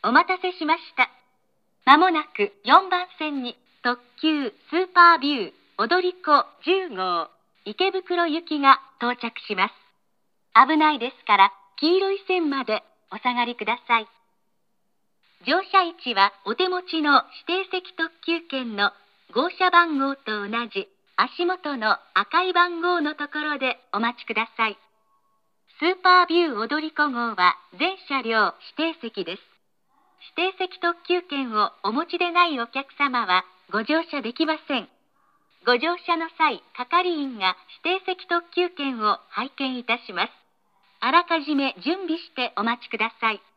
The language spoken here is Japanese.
お待たせしました。まもなく4番線に特急スーパービュー踊り子10号池袋行きが到着します。危ないですから黄色い線までお下がりください。乗車位置はお手持ちの指定席特急券の号車番号と同じ足元の赤い番号のところでお待ちください。スーパービュー踊り子号は全車両指定席です。指定席特急券をお持ちでないお客様はご乗車できません。ご乗車の際、係員が指定席特急券を拝見いたします。あらかじめ準備してお待ちください。